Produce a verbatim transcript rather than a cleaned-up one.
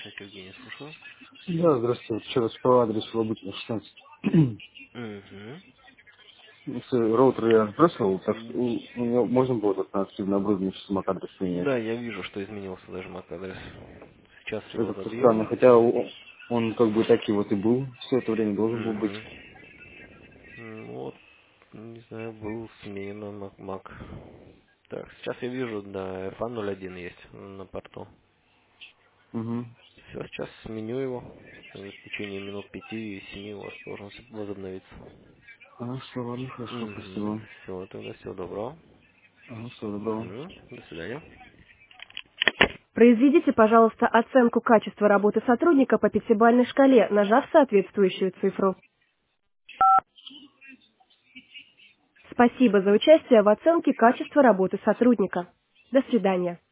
Евгений, слушаю. Да, здравствуйте. Вот еще раз по адресу Лабутина, шестнадцать. Угу. С роутер я сбросил, так что у у меня можно было тут на активное оборудование сейчас MAC-адрес менять. Да, я вижу, что изменился даже мак-адрес. Сейчас Это его как-то забью. странно, хотя о- он как бы так и вот и был все это время, должен был быть. Угу. Ну вот, не знаю, был сменен на мак. Мак. Так, сейчас я вижу, да, эф эй ноль один есть на порту. Угу. Все, сейчас сменю его. В течение минут пяти-семи у вас должен возобновиться. Хорошо, ладно, хорошо, Угу. спасибо. Все, тогда всего доброго. Ага, всего доброго. Угу. До свидания. Произведите, пожалуйста, оценку качества работы сотрудника по пятибалльной шкале, нажав соответствующую цифру. Спасибо за участие в оценке качества работы сотрудника. До свидания.